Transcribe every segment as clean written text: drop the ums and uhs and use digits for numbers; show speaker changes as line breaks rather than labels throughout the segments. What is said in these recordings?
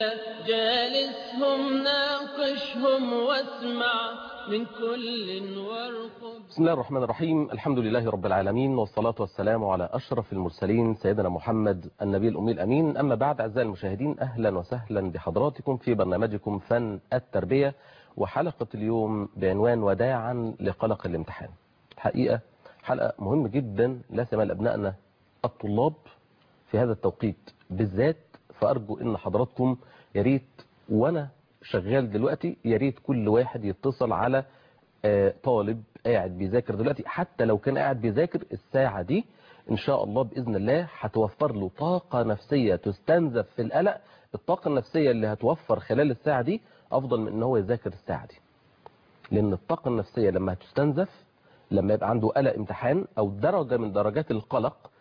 جالسهم ناقشهم واسمع من كل وارقب.
بسم الله الرحمن الرحيم. الحمد لله رب العالمين، والصلاة والسلام على أشرف المرسلين سيدنا محمد النبي الأمي الأمين. أما بعد، أعزائي المشاهدين، أهلا وسهلا بحضراتكم في برنامجكم فن التربية، وحلقة اليوم بعنوان وداعا لقلق الامتحان. الحقيقة حلقة مهمة جدا لا سيما لأبنائنا الطلاب في هذا التوقيت بالذات. فأرجو إن حضراتكم ياريت وأنا شغال دلوقتي ياريت كل واحد يتصل على طالب قاعد بيذاكر دلوقتي، حتى لو كان قاعد بيذاكر الساعة دي إن شاء الله بإذن الله هتوفر له طاقة نفسية تستنزف في القلق. الطاقة النفسية اللي هتوفر خلال الساعة دي أفضل من إن هو يذاكر الساعة دي، لأن الطاقة النفسية لما هتستنزف لما يبقى عنده قلق امتحان أو درجة من درجات القلق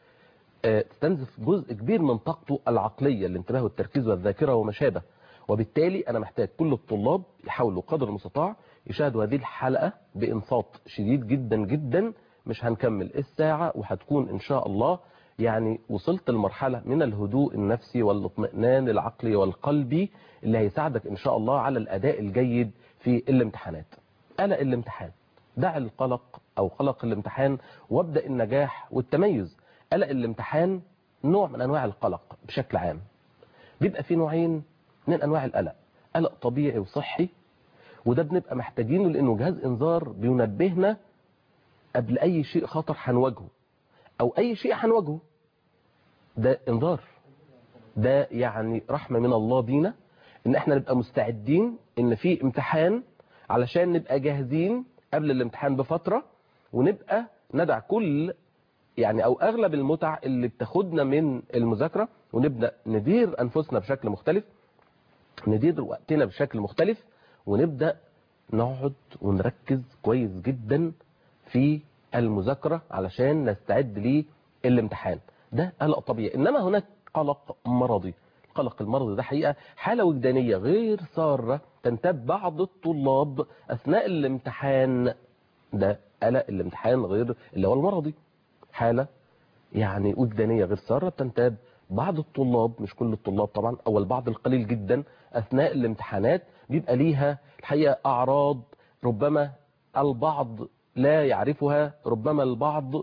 تستنزف جزء كبير من طاقته العقلية، الانتباه والتركيز والذاكرة وما شابه. وبالتالي أنا محتاج كل الطلاب يحاولوا قدر المستطاع يشاهدوا هذه الحلقة بإنصات شديد جدا جدا. مش هنكمل الساعة وهتكون إن شاء الله يعني وصلت لمرحلة من الهدوء النفسي والاطمئنان العقلي والقلبي اللي هيساعدك إن شاء الله على الأداء الجيد في الامتحانات. قلق الامتحان، دع القلق أو قلق الامتحان وابدأ النجاح والتميز. قلق الامتحان نوع من أنواع القلق بشكل عام. بيبقى في نوعين من أنواع القلق، قلق طبيعي وصحي، وده بنبقى محتاجينه لأنه جهاز إنذار بينبهنا قبل أي شيء خطر هنواجهه أو أي شيء هنواجهه. ده إنذار، ده يعني رحمة من الله بينا إن إحنا نبقى مستعدين إن في امتحان علشان نبقى جاهزين قبل الامتحان بفترة، ونبقى ندع كل يعني أو أغلب المتع اللي بتاخدنا من المذاكرة، ونبدأ ندير أنفسنا بشكل مختلف، ندير وقتنا بشكل مختلف، ونبدأ نقعد ونركز كويس جدا في المذاكرة علشان نستعد للامتحان. ده قلق طبيعي. إنما هناك قلق مرضي. القلق المرضي ده حقيقة حالة وجدانية غير سارة تنتاب بعض الطلاب أثناء الامتحان. ده قلق الامتحان غير اللي هو المرضي، حالة يعني وجدانية غير سارة تنتاب بعض الطلاب، مش كل الطلاب طبعا، أو البعض القليل جدا أثناء الامتحانات بيبقى ليها الحقيقة أعراض ربما البعض لا يعرفها، ربما البعض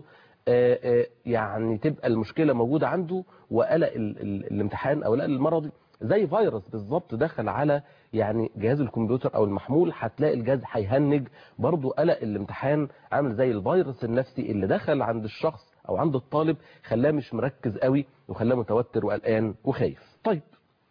يعني تبقى المشكلة موجودة عنده. وقلق الامتحان أو قلق المرضي زي فيروس بالظبط دخل على يعني جهاز الكمبيوتر أو المحمول، هتلاقي الجهاز هيهنج. برضو قلق الامتحان عامل زي الفيروس النفسي اللي دخل عند الشخص أو عند الطالب، خلاه مش مركز قوي وخلاه متوتر وقلقان وخايف. طيب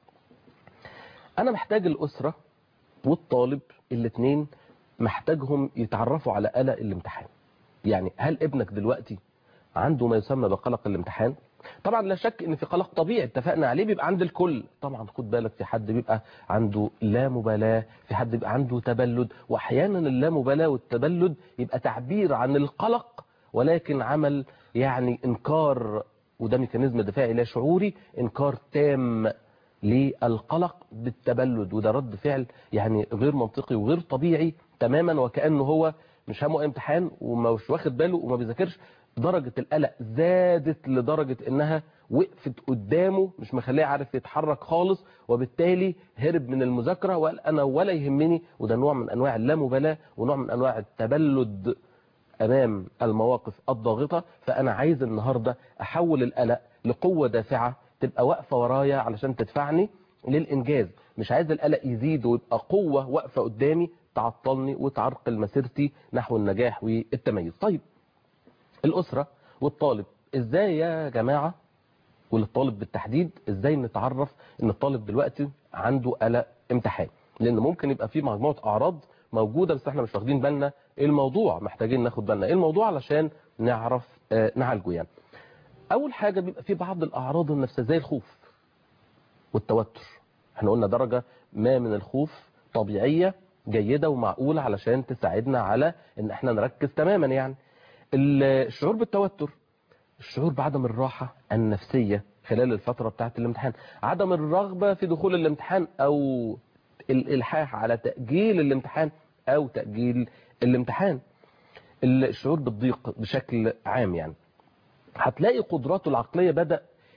أنا محتاج الأسرة والطالب الاثنين محتاجهم يتعرفوا على قلق الامتحان. يعني هل ابنك دلوقتي عنده ما يسمى بقلق الامتحان؟ طبعا لا شك ان في قلق طبيعي اتفقنا عليه بيبقى عند الكل. طبعا خد بالك، في حد بيبقى عنده لا مبالاة، في حد بيبقى عنده تبلد، واحيانا اللا مبالاة والتبلد يبقى تعبير عن القلق ولكن عمل يعني انكار، وده ميكانيزم دفاعي لا شعوري، انكار تام للقلق بالتبلد. وده رد فعل يعني غير منطقي وغير طبيعي تماما، وكأنه هو مش همه امتحان ومش واخد باله وما بيذاكرش. درجة القلق زادت لدرجة انها وقفت قدامه مش مخليه عارف يتحرك خالص، وبالتالي هرب من المذاكرة وقال انا ولا يهمني. وده نوع من انواع اللامبالاة ونوع من انواع التبلد امام المواقف الضاغطة. فانا عايز النهاردة احول القلق لقوة دافعة تبقى واقفة ورايا علشان تدفعني للانجاز. مش عايز القلق يزيد ويبقى قوة واقفة قدامي تعطلني وتعرقل مسيرتي نحو النجاح والتميز. طيب الأسرة والطالب ازاي يا جماعة، وللطالب بالتحديد ازاي نتعرف ان الطالب دلوقتي عنده قلق امتحان؟ لان ممكن يبقى فيه مجموعة اعراض موجودة بس احنا مش واخدين بالنا ايه الموضوع، محتاجين ناخد بالنا ايه الموضوع علشان نعرف نعالجه. يعني اول حاجة بيبقى فيه بعض الاعراض النفسية زي الخوف والتوتر. احنا قلنا درجة ما من الخوف طبيعية جيدة ومعقولة علشان تساعدنا على ان احنا نركز تماما. يعني الشعور بالتوتر، الشعور بعدم الراحة النفسية خلال الفترة بتاعت الامتحان، عدم الرغبة في دخول الامتحان أو الإلحاح على تأجيل الامتحان أو تأجيل الامتحان، الشعور بالضيق بشكل عام. يعني هتلاقي قدراته العقلية بدأ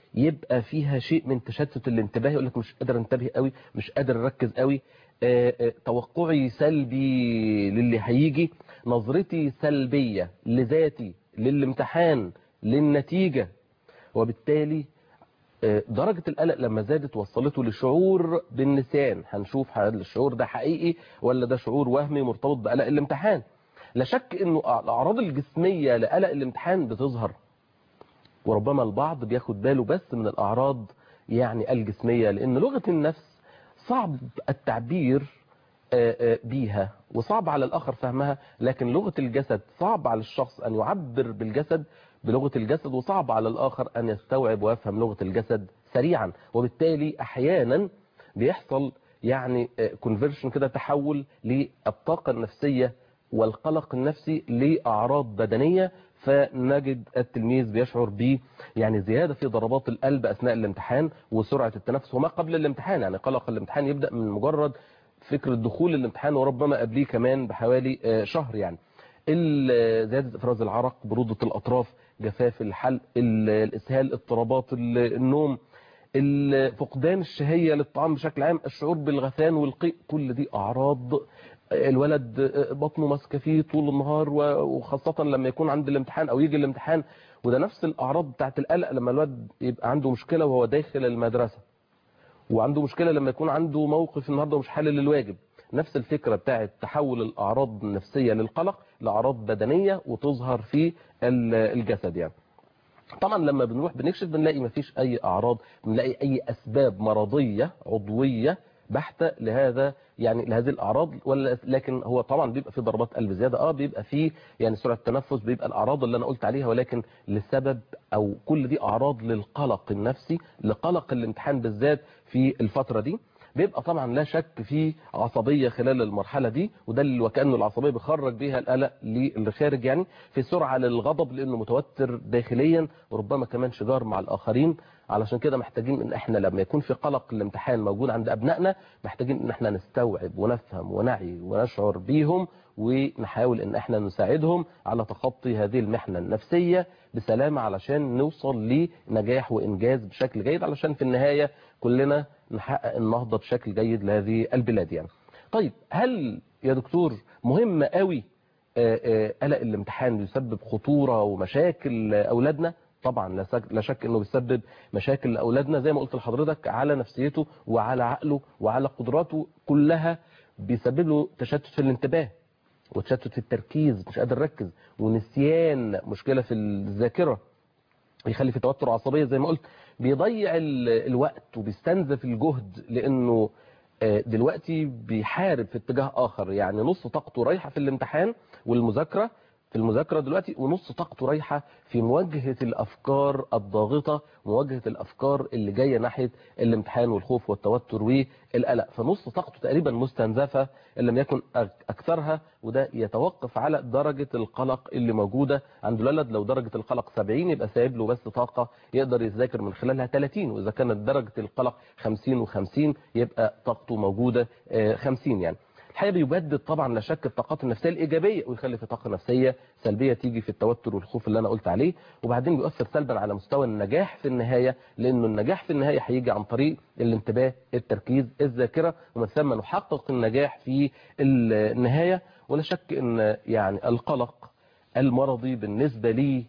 يبقى فيها شيء من تشتت الانتباه، يقول لك مش قادر انتبه قوي، مش قادر اركز قوي، توقعي سلبي للي هيجي، نظرتي سلبية لذاتي للامتحان للنتيجة. وبالتالي درجة القلق لما زادت وصلته لشعور بالنسيان. هنشوف هل الشعور ده حقيقي ولا ده شعور وهمي مرتبط بقلق الامتحان. لا شك انه الاعراض الجسمية لقلق الامتحان بتظهر، وربما البعض بياخد باله بس من الاعراض يعني الجسمية، لان لغة النفس صعب التعبير بيها وصعب على الآخر فهمها، لكن لغة الجسد صعب على الشخص أن يعبر بالجسد بلغة الجسد، وصعب على الآخر أن يستوعب ويفهم لغة الجسد سريعا. وبالتالي أحيانا بيحصل يعني كونفرشن كده، تحول للطاقة النفسية والقلق النفسي لأعراض بدنية، فنجد التلميذ بيشعر ب يعني زيادة في ضربات القلب أثناء الامتحان وسرعة التنفس وما قبل الامتحان. يعني قلق الامتحان يبدأ من مجرد فكرة دخول الامتحان وربما قبليه كمان بحوالي شهر. يعني زيادة افراز العرق، برودة الاطراف، جفاف الحلق، الاسهال، اضطرابات النوم، فقدان الشهية للطعام بشكل عام، الشعور بالغثيان والقيء، كل دي اعراض الولد بطنه ماسكه فيه طول النهار، وخاصة لما يكون عند الامتحان او يجي الامتحان. وده نفس الاعراض بتاعت القلق لما الولد يبقى عنده مشكلة وهو داخل المدرسة، وعنده مشكلة لما يكون عنده موقف النهارده ومش حالل الواجب. نفس الفكرة بتاعت تحول الأعراض النفسية للقلق لأعراض بدنية وتظهر في الجسد. يعني طبعا لما بنروح بنكشف بنلاقي مفيش أي أعراض، بنلاقي أي أسباب مرضية عضوية بحتة لهذا، يعني لهذه الأعراض، ولا لكن هو طبعا بيبقى في ضربات قلب زيادة، بيبقى في يعني سرعة التنفس، بيبقى الأعراض اللي أنا قلت عليها، ولكن لسبب أو كل دي أعراض للقلق النفسي، لقلق الامتحان بالذات في الفترة دي. بيبقى طبعا لا شك في عصبية خلال المرحلة دي، وده اللي وكأنه العصبية بيخرج بيها القلق للخارج، يعني في سرعة للغضب لأنه متوتر داخليا، وربما كمان شجار مع الآخرين. علشان كده محتاجين ان احنا لما يكون في قلق الامتحان موجود عند ابنائنا، محتاجين ان احنا نستوعب ونفهم ونعي ونشعر بيهم، ونحاول ان احنا نساعدهم على تخطي هذه المحنة النفسية بسلامة، علشان نوصل لنجاح وانجاز بشكل جيد، علشان في النهاية كلنا نحقق النهضة بشكل جيد لهذه البلاد. يعني طيب، هل يا دكتور مهم قوي قلق الامتحان يسبب خطورة ومشاكل أولادنا؟ طبعا لا شك انه بيسبب مشاكل لاولادنا، زي ما قلت لحضرتك، على نفسيته وعلى عقله وعلى قدراته كلها. بيسبب له تشتت في الانتباه وتشتت في التركيز، مش قادر يركز، ونسيان، مشكلة في الذاكرة، يخلي في توتر وعصبية زي ما قلت، بيضيع الوقت وبيستنزف الجهد، لانه دلوقتي بيحارب في اتجاه اخر. يعني نص طاقته رايحة في الامتحان والمذاكرة، في المذاكرة دلوقتي، ونص طاقته رايحة في مواجهة الأفكار الضاغطة، مواجهة الأفكار اللي جاية ناحية الامتحان والخوف والتوتر والقلق. فنص طاقته تقريبا مستنزفة إن لم يكن أكثرها، وده يتوقف على درجة القلق اللي موجودة عند الولد. لو درجة القلق 70 يبقى سايب له بس طاقة يقدر يذاكر من خلالها 30، وإذا كانت درجة القلق 50 و50 يبقى طاقته موجودة 50. يعني الحقيقة بيبدد طبعا لا شك الطاقات النفسية الإيجابية، ويخلي في طاقة نفسية سلبية تيجي في التوتر والخوف اللي أنا قلت عليه، وبعدين بيؤثر سلبا على مستوى النجاح في النهاية، لأنه النجاح في النهاية هيجي عن طريق الانتباه، التركيز، الذاكرة، ومن ثم نحقق النجاح في النهاية. ولا شك أن يعني القلق المرضي بالنسبة لي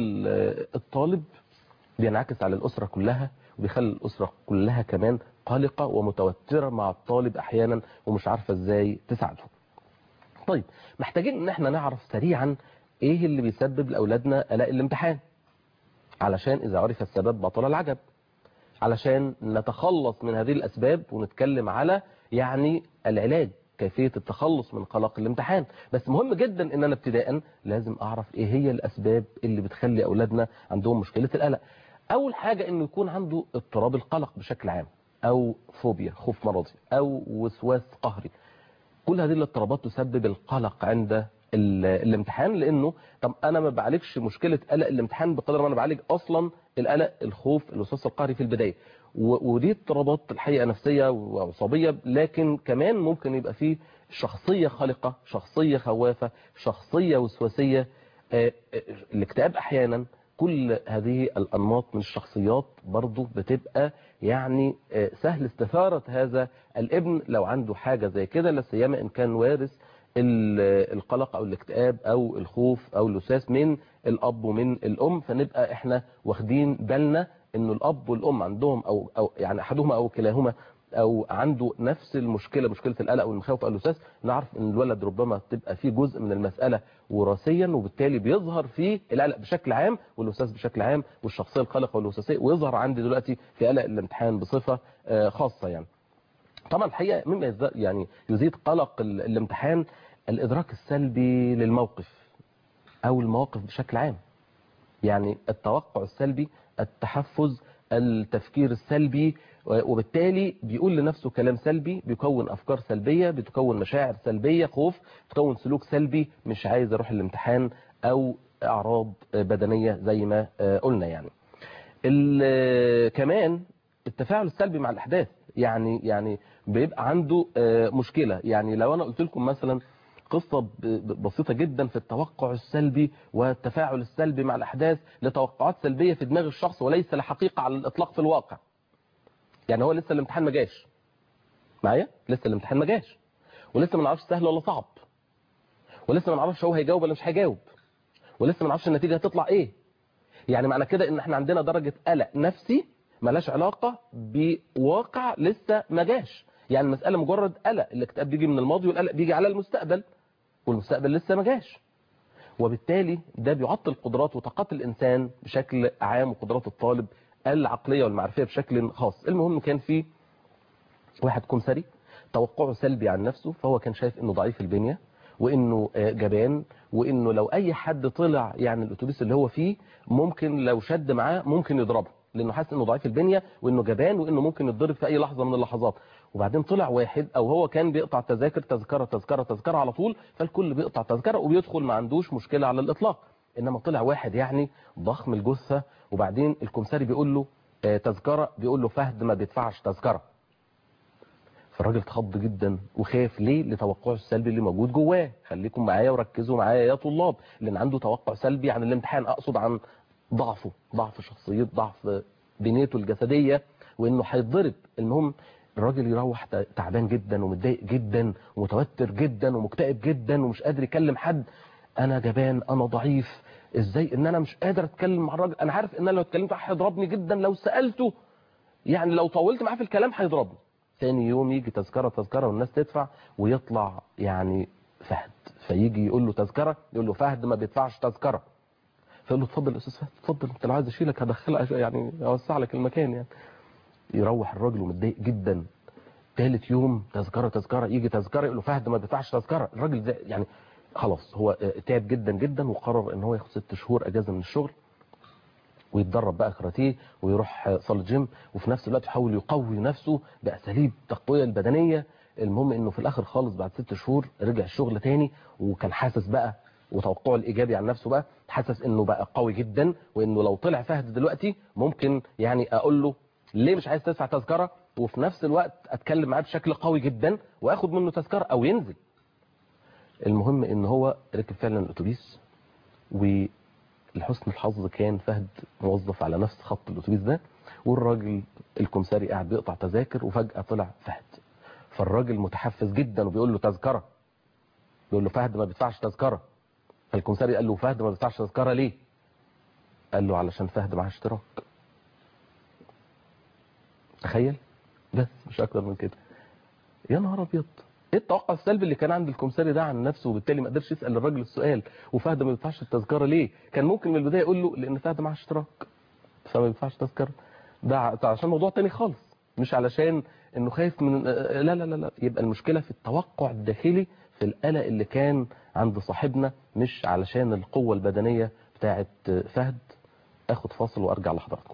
الطالب بينعكس على الأسرة كلها، وبيخلي الأسرة كلها كمان قلقة ومتوترة مع الطالب أحيانا، ومش عارفة ازاي تساعده. طيب، محتاجين ان احنا نعرف سريعا ايه اللي بيسبب لأولادنا قلق الامتحان، علشان إذا عرف السبب بطل العجب، علشان نتخلص من هذه الأسباب ونتكلم على يعني العلاج، كيفية التخلص من قلق الامتحان. بس مهم جدا ان انا ابتداء لازم اعرف ايه هي الأسباب اللي بتخلي أولادنا عندهم مشكلة القلق. اول حاجة انه يكون عنده اضطراب القلق بشكل عام، او فوبيا، خوف مرضي، او وسواس قهري. كل هذه الاضطرابات تسبب القلق عند الامتحان، لانه طب انا ما بعالجش مشكلة قلق الامتحان بقدر ما انا بعالج اصلا القلق، الخوف، الوسواس القهري في البداية. ودي اضطرابات الحقيقة نفسية وعصبية، لكن كمان ممكن يبقى فيه شخصية خالقة، شخصية خوافة، شخصية وسواسية. الاكتئاب احيانا كل هذه الأنماط من الشخصيات برضو بتبقى يعني سهل استثارة هذا الابن لو عنده حاجة زي كده، لا سيما إن كان وارث القلق أو الاكتئاب أو الخوف أو الوسواس من الأب ومن الأم. فنبقى إحنا واخدين بالنا إنه الأب والأم عندهم أو يعني أحدهما أو كلاهما او عنده نفس المشكله، مشكله القلق والمخاوف او الوسواس، نعرف ان الولد ربما تبقى فيه جزء من المساله وراثيا، وبالتالي بيظهر فيه القلق بشكل عام والوسواس بشكل عام والشخصيه القلقه والوسواسيه، ويظهر عندي دلوقتي في قلق الامتحان بصفه خاصه. يعني طبعا الحقيقه مما يعني يزيد قلق الامتحان الادراك السلبي للموقف او المواقف بشكل عام. يعني التوقع السلبي، التحفز، التفكير السلبي، وبالتالي بيقول لنفسه كلام سلبي، بيكون أفكار سلبية، بتكون مشاعر سلبية، خوف، بتكون سلوك سلبي، مش عايز أروح الامتحان، أو أعراض بدنية زي ما قلنا. يعني كمان التفاعل السلبي مع الأحداث، يعني بيبقى عنده مشكلة. يعني لو أنا قلت لكم مثلا قصة بسيطة جدا في التوقع السلبي والتفاعل السلبي مع الأحداث لتوقعات سلبية في دماغ الشخص وليس لحقيقة على الإطلاق في الواقع. يعني هو لسه الامتحان ما جاش معايا، لسه الامتحان ما جاش، ولسه ما نعرفش سهل ولا صعب، ولسه ما نعرفش هو هيجاوب ولا مش هيجاوب، ولسه ما نعرفش النتيجة هتطلع ايه. يعني معنى كده ان احنا عندنا درجة قلق نفسي ملاش علاقة بواقع لسه ما جاش. يعني المسألة مجرد قلق، الاكتئاب بيجي من الماضي والقلق بيجي على المستقبل، والمستقبل لسه ما جاش، وبالتالي ده بيعطل قدرات وطاقات الإنسان بشكل عام وقدرات الطالب العقلية والمعرفية بشكل خاص. المهم كان في واحد كمثري توقعه سلبي عن نفسه، فهو كان شايف انه ضعيف البنية وانه جبان، وانه لو اي حد طلع يعني الاتوبيس اللي هو فيه ممكن لو شد معاه ممكن يضربه، لانه حاسس انه ضعيف البنية وانه جبان وانه ممكن يتضرب في اي لحظة من اللحظات. وبعدين طلع واحد، او هو كان بيقطع تذاكر، تذكرة على طول، فالكل بيقطع تذكرة وبيدخل ما عندوش مشكلة على الاطلاق. انما طلع واحد يعني ضخم الجثة، وبعدين الكمثري بيقول له تذكرة، بيقول له فهد ما بيدفعش تذكرة. فالراجل اتخض جدا وخاف. ليه؟ لتوقعه السلبي اللي موجود جواه. خليكم معايا وركزوا معايا يا طلاب، لان عنده توقع سلبي عن الامتحان، اقصد عن ضعف شخصيته، ضعف بنيته الجسدية، وانه هيتضرب. المهم الراجل يروح تعبان جدا ومتضايق جدا ومتوتر جدا ومكتئب جدا ومش قادر يكلم حد. انا جبان، انا ضعيف، ازاي ان انا مش قادر اتكلم مع الراجل؟ انا عارف ان انا لو اتكلمت هيضربني جدا، لو سألته يعني لو طولت معاه في الكلام هيضربني. ثاني يوم يجي تذكرة والناس تدفع، ويطلع يعني فهد، فيجي يقول له تذكرة، يقول له فهد ما بيدفعش تذكرة. فيقول له اتفضل يا استاذ فهد، اتفضل، انت لو عايز اشيلك هدخلك يعني اوسع لك المكان. يعني يروح الراجل ومتضايق جدا. ثالث يوم تذكرة، يجي تذكرة يقول له فهد ما بيدفعش تذكرة. الراجل ده يعني خلاص هو تعب جدا جدا، وقرر ان هو ياخد 6 شهور اجازة من الشغل ويتدرب بقى كاراتيه ويروح صالة جيم، وفي نفس الوقت يحاول يقوي نفسه بأساليب التقوية البدنية. المهم انه في الاخر خالص بعد 6 شهور رجع الشغل تاني، وكان حاسس بقى وتوقعه الايجابي عن نفسه بقى، حاسس انه بقى قوي جدا، وانه لو طلع فهد دلوقتي ممكن يعني اقول له ليه مش عايز تدفع تذكرة، وفي نفس الوقت اتكلم معاه بشكل قوي جدا واخد منه تذكرة او ينزل. المهم ان هو ركب فعلا الاتوبيس، ولحسن الحظ كان فهد موظف على نفس خط الاتوبيس ده، والراجل الكمثري قاعد بيقطع تذاكر، وفجأة طلع فهد. فالراجل متحفز جدا وبيقول له تذكرة، بيقول له فهد ما بيدفعش تذكرة. فالكمثري قال له فهد ما بيدفعش تذكرة ليه؟ قال له علشان فهد معاه اشتراك. تخيل، بس مش اكتر من كده. يا نهار ابيض، ايه التوقع السلبي اللي كان عند الكمثري ده عن نفسه، وبالتالي ما قدرش يسال الراجل السؤال وفهد ما بيدفعش التذكره ليه؟ كان ممكن من البدايه يقول له لان فهد معاه اشتراك فما بيدفعش تذكره. ده عشان موضوع تاني خالص، مش علشان انه خايف من لا لا لا لا. يبقى المشكله في التوقع الداخلي، في القلق اللي كان عند صاحبنا، مش علشان القوه البدنيه بتاعه فهد. اخد فاصل وارجع لحضراتكم.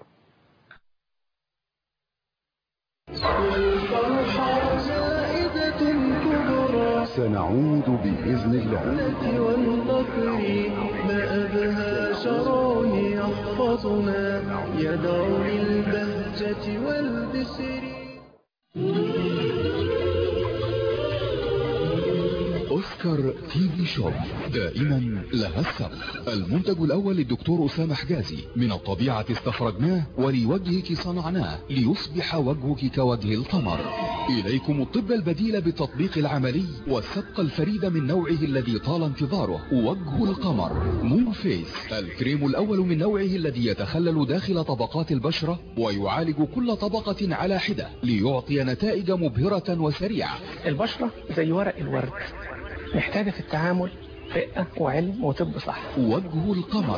سنعود بإذن الله.
والنصر ما أبهى شرع يحفظنا يدعو للبهجة والبشر.
أوسكار تي في شوب دائما لها السبق. المنتج الأول للدكتور أسامة حجازي، من الطبيعة استخرجناه ولوجهك صنعناه ليصبح وجهك كوجه القمر. إليكم الطب البديل بالتطبيق العملي والسبق الفريد من نوعه الذي طال انتظاره، وجه القمر مون فيس، الكريم الأول من نوعه الذي يتخلل داخل طبقات البشرة ويعالج كل طبقة على حدة ليعطي نتائج مبهرة وسريعة.
البشرة زي ورق الورد، محتاجة في التعامل رقة وعلم وطب صح.
وجه القمر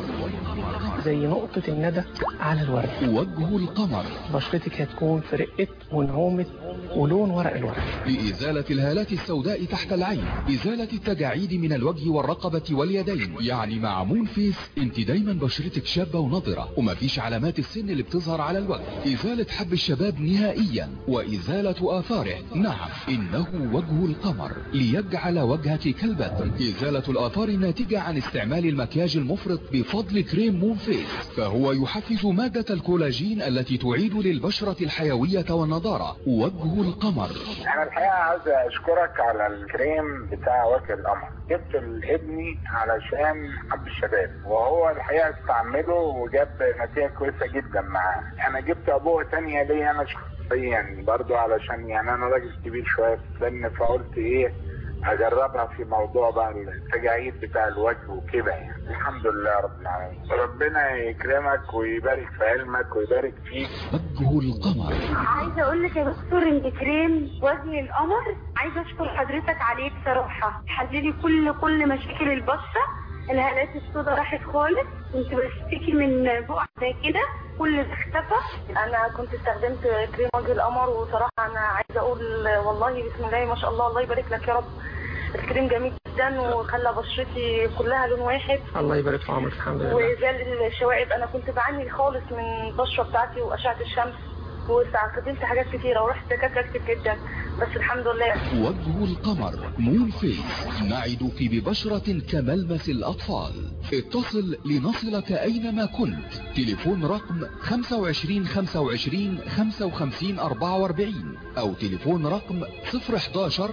زي نقطة الندى على الورد.
وجه القمر
بشرتك هتكون في رقة ونعومة ولون ورق الورد.
لإزالة الهالات السوداء تحت العين، إزالة التجاعيد من الوجه والرقبة واليدين. يعني مع مون فيس انت دايما بشرتك شابة ونضرة ومفيش علامات السن اللي بتظهر على الوجه. إزالة حب الشباب نهائيا وإزالة آثاره. نعم، إنه وجه القمر ليجعل وجهك كالبدر. إزالة الآثار الناتجة عن استعمال المكياج المفرط بفضل كريم مون فيس، فهو يحفز مادة الكولاجين التي تعيد للبشرة الحيوية والنضارة. وجه القمر.
انا الحقيقة عايز اشكرك على الكريم بتاع وجه القمر. جبت لابني علشان حب الشباب، وهو الحقيقة استعمله وجاب نتيجة كويسة جدا معاه. انا جبت ابوه تانية ليا انا شخصيا برضو، علشان يعني انا راجل كبير شوية في السن، فقلت ايه اجربها في موضوع بقى التجاعيد بتاع الوجه وكده. يعني الحمد لله رب العالمين، ربنا يكرمك ويبارك في علمك ويبارك فيك.
وجه القمر.
عايزه اقول لك يا دكتور ان كريم وجه القمر عايزه اشكر حضرتك عليه بصراحه، حللي كل مشاكل البشره. الهالات السوداء راحت خالص، كنت بشتكي من بقع زي كده، كل ده اختفى. انا كنت استخدمت كريم وجه القمر، وصراحه انا عايزه اقول والله بسم الله ما شاء الله، الله يبارك لك يا رب. الكريم جميل جدا وخلى بشرتي كلها لون واحد.
الله يبارك في عمرك. الحمد لله.
وزال الشوائب، انا كنت بعاني خالص من البشره بتاعتي واشعه الشمس، واستخدمت حاجات كتيره ورحت دكاتره كتير جدا، بس الحمد لله.
وجه القمر مون فيس، نعدك ببشرة كملمس الأطفال. اتصل لنصلك أينما كنت. تليفون رقم 25 25 55 44 أو تليفون رقم 011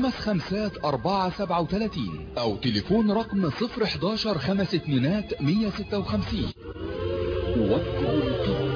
55 437 أو تليفون رقم 011 52 156. وجه القمر.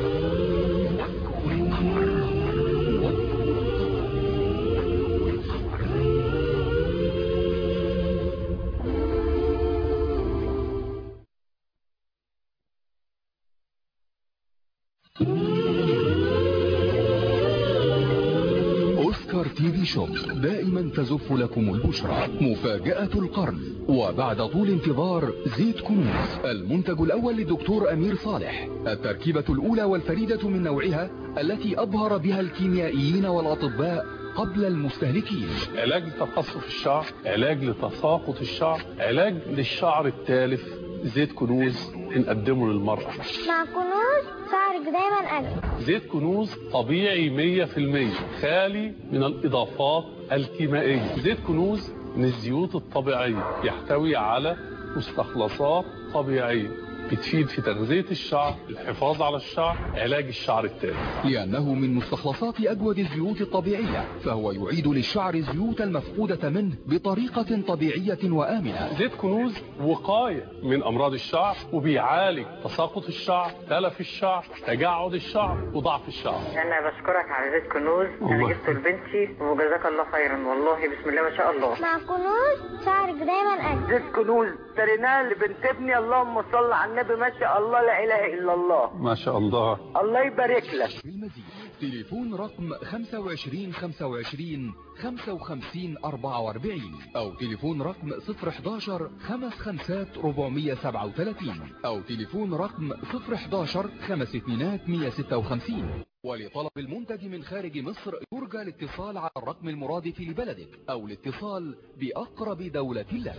أوسكار تي في شوب دائما تزف لكم البشرى. مفاجأة القرن، وبعد طول انتظار زيت كنوز، المنتج الأول للدكتور أمير صالح، التركيبة الأولى والفريدة من نوعها التي أبهر بها الكيميائيين والأطباء قبل المستهلكين.
علاج لتقصف الشعر، علاج لتساقط الشعر، علاج للشعر التالف. زيت كنوز نقدمه للمرأة.
مع كنوز شعرك دايما أجمل.
زيت كنوز طبيعي 100%، خالي من الإضافات الكيميائية. زيت كنوز من الزيوت الطبيعية، يحتوي على مستخلصات طبيعية بتفيد في تغذية الشعر، الحفاظ على الشعر، علاج الشعر التالف.
لأنه من مستخلصات أجود الزيوت الطبيعية، فهو يعيد للشعر الزيوت المفقودة منه بطريقة طبيعية وآمنة.
زيت كنوز وقاية من أمراض الشعر، وبيعالج تساقط الشعر، تلف الشعر، تجعد الشعر، وضعف الشعر.
أنا بشكرك على زيت كنوز، أنا جبته لبنتي وجزاك الله خيرا، والله بسم الله ما شاء الله.
مع كنوز شعرك دايما أجمل.
زيت كنوز اشتريناه لبنت ابني، اللهم صل على النبي، ما شاء الله لا اله الا الله.
ما شاء الله.
الله يبارك لك.
بالمزيد تليفون رقم 25 25 55 44 أو تليفون رقم 011 55 437 أو تليفون رقم 011 52 156. ولطلب المنتج من خارج مصر يرجى الاتصال على الرقم المرادف لبلدك أو الاتصال بأقرب دولة لك.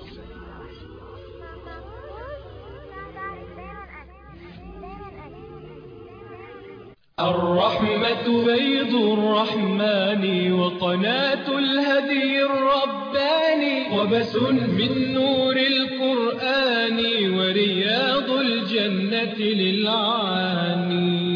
الرحمة بيض الرحمن وقناة الهدي الرباني، وبس من نور القرآن ورياض الجنة للعاني.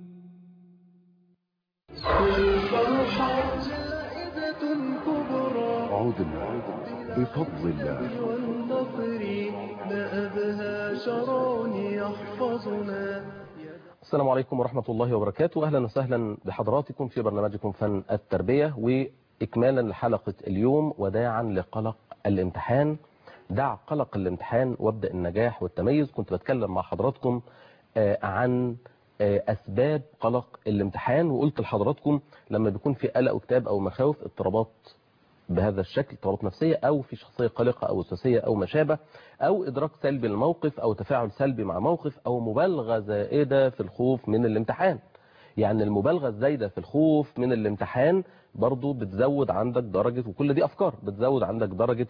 والفرحة جائزة كبرى
الله بفضل الله.
والنصر ما أبهى شرع يحفظنا.
السلام عليكم ورحمة الله وبركاته. أهلا وسهلا بحضراتكم في برنامجكم فن التربية، وإكمالا لحلقة اليوم وداعا لقلق الامتحان. دع قلق الامتحان وابدأ النجاح والتميز. كنت بتكلم مع حضراتكم عن أسباب قلق الامتحان، وقلت لحضراتكم لما بيكون في قلق واكتئاب أو مخاوف، اضطرابات بهذا الشكل، اضطرابات نفسية أو في شخصية قلقة أو وسواسية أو ما شابه، أو إدراك سلبي للموقف أو تفاعل سلبي مع موقف، أو مبالغة زائدة في الخوف من الامتحان. يعني المبالغة الزايدة في الخوف من الامتحان برضو بتزود عندك درجة، وكل دي أفكار بتزود عندك درجة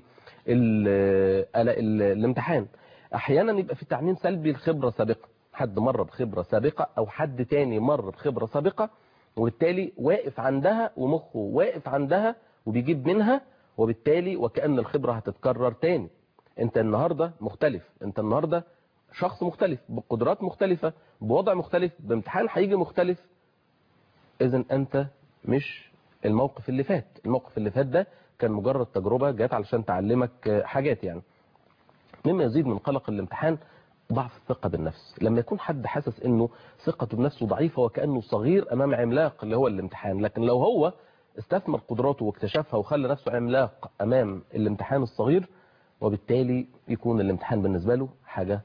قلق الامتحان. أحيانا يبقى في تعميم سلبي لخبرة سابقة، حد مر بخبرة سابقة أو حد تاني مر بخبرة سابقة، وبالتالي واقف عندها ومخه واقف عندها وبيجيب منها، وبالتالي وكأن الخبرة هتتكرر تاني. انت النهاردة مختلف، انت النهاردة شخص مختلف بقدرات مختلفة بوضع مختلف بامتحان هيجي مختلف. اذن انت مش الموقف اللي فات. الموقف اللي فات ده كان مجرد تجربة جات علشان تعلمك حاجات. يعني مما يزيد من قلق الامتحان ضعف الثقة بالنفس. لما يكون حد حاسس انه ثقته بنفسه ضعيفة وكأنه صغير امام عملاق اللي هو الامتحان، لكن لو هو استثمر قدراته واكتشفها وخلى نفسه عملاق امام الامتحان الصغير، وبالتالي يكون الامتحان بالنسبة له حاجة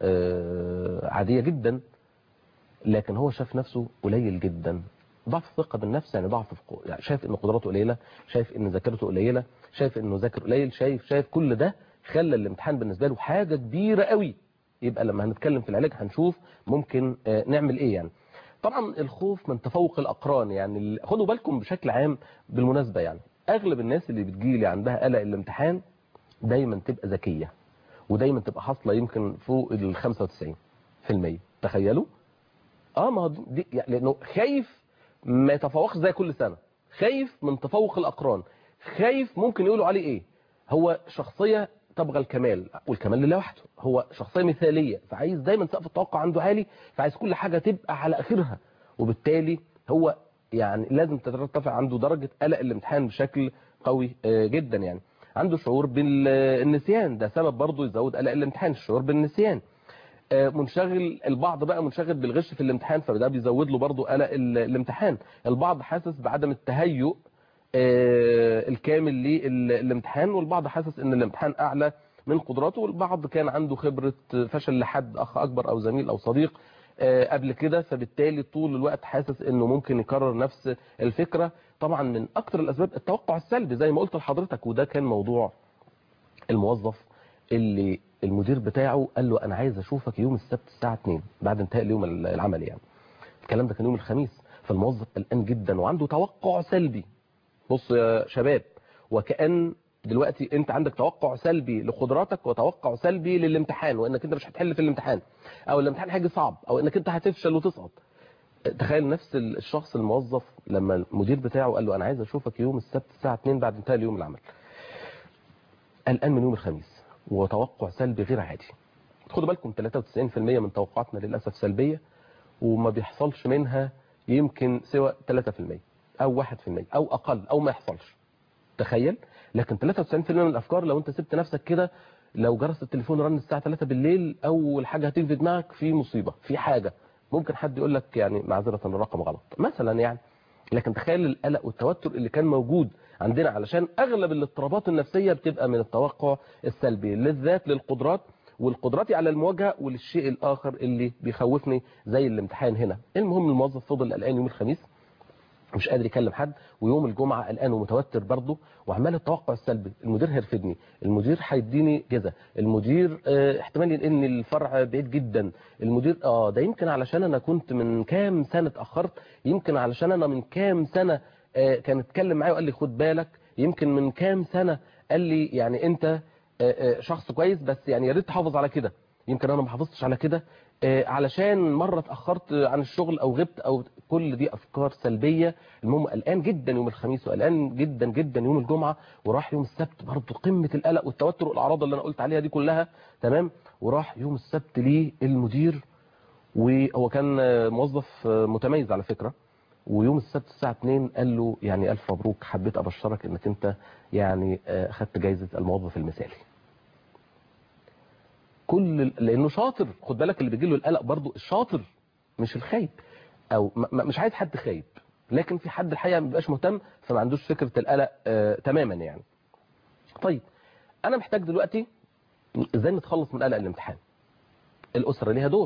عادية جدا، لكن هو شاف نفسه قليل جدا. ضعف الثقة بالنفس يعني ضعف يعني شايف ان قدراته قليلة، شايف ان ذاكرته قليلة، شايف انه ذاكر قليل، شايف كل ده خلى الامتحان بالنسبة له حاجة كبيرة قوي. يبقى لما هنتكلم في العلاج هنشوف ممكن نعمل ايه. يعني طبعا الخوف من تفوق الأقران. يعني خدوا بالكم بشكل عام بالمناسبة، يعني أغلب الناس اللي بتجيلي عندها قلق الامتحان دايما تبقى ذكية، ودايما تبقى حاصلة يمكن فوق ال 95%. تخيلوا ما دي يعني لأنه خايف ما يتفوقش زي كل سنة، خايف من تفوق الأقران، خايف ممكن يقولوا عليه ايه. هو شخصية تبغى الكمال، والكمال لله وحده. هو شخصية مثالية، فعايز دايما سقف التوقع عنده عالي، فعايز كل حاجة تبقى على آخرها، وبالتالي هو يعني لازم ترتفع عنده درجة قلق الامتحان بشكل قوي جدا. يعني عنده شعور بالنسيان، ده سبب برضه يزود قلق الامتحان، الشعور بالنسيان. منشغل، البعض بقى منشغل بالغش في الامتحان، فده بيزود له برضه قلق الامتحان. البعض حاسس بعدم التهيؤ الكامل للامتحان، والبعض حاسس ان الامتحان اعلى من قدراته، والبعض كان عنده خبرة فشل لحد اخ اكبر او زميل او صديق قبل كده، فبالتالي طول الوقت حاسس انه ممكن يكرر نفس الفكرة. طبعا من اكتر الاسباب التوقع السلبي زي ما قلت لحضرتك، وده كان موضوع الموظف اللي المدير بتاعه قال له انا عايز اشوفك يوم السبت الساعة 2 بعد انتهاء اليوم العملي. يعني الكلام ده كان يوم الخميس، فالموظف قلقان جدا وعنده توقع سلبي. بص يا شباب، وكأن دلوقتي انت عندك توقع سلبي لقدراتك وتوقع سلبي للامتحان، وانك انت مش هتحل في الامتحان، او الامتحان هيجي صعب، او انك انت هتفشل وتسقط. تخيل نفس الشخص الموظف لما المدير بتاعه قال له انا عايز اشوفك يوم السبت الساعة 2 بعد انتهاء اليوم العمل، قلقان من يوم الخميس، وتوقع سلبي غير عادي. خدوا بالكم 93% من توقعاتنا للأسف سلبية، وما بيحصلش منها يمكن سوى 3% او 1% او اقل او ما يحصلش. تخيل. لكن 93% من الافكار لو انت سبت نفسك كده، لو جرس التليفون رن الساعة 3 بالليل اول حاجة هتيجي في دماغك في مصيبة، في حاجة ممكن حد يقول لك يعني معذرة الرقم غلط مثلا يعني. لكن تخيل القلق والتوتر اللي كان موجود عندنا، علشان اغلب الاضطرابات النفسية بتبقى من التوقع السلبي للذات للقدرات، والقدرات على المواجهة، وللشيء الآخر اللي بيخوفني زي الامتحان هنا. المهم الموظف فضل قلقان يوم الخميس، مش قادر يكلم حد، ويوم الجمعة قلقان ومتوتر برضه، وعمال التوقع السلبي، المدير هيرفدني، المدير هيديني جزا، المدير احتمال ينقلني الفرع بعيد جدا، المدير ده يمكن علشان انا كنت من كام سنة اتأخرت، يمكن علشان انا من كام سنة كان اتكلم معايا وقال لي خد بالك، يمكن من كام سنة قال لي يعني انت شخص كويس بس يعني يا ريت تحافظ على كده، يمكن انا ما حافظتش على كده، علشان مرة اتأخرت عن الشغل او غبت، او كل دي افكار سلبية. المهم قلقان جدا يوم الخميس، وقلقان جدا جدا يوم الجمعة، وراح يوم السبت برضه قمة القلق والتوتر والاعراض اللي انا قلت عليها دي كلها تمام. وراح يوم السبت ليه المدير، وهو كان موظف متميز على فكرة، ويوم السبت الساعه 2 قال له يعني الف مبروك، حبيت ابشرك انك انت يعني اخدت جايزه الموظف المثالي. لانه شاطر، خد بالك اللي بيجي له القلق برضو الشاطر مش الخايب، او مش عايز حد خايب، لكن في حد الحقيقه ما بيبقاش مهتم فما عندوش فكره القلق تماما يعني. طيب انا محتاج دلوقتي ازاي نتخلص من قلق الامتحان. الاسره ليها دور،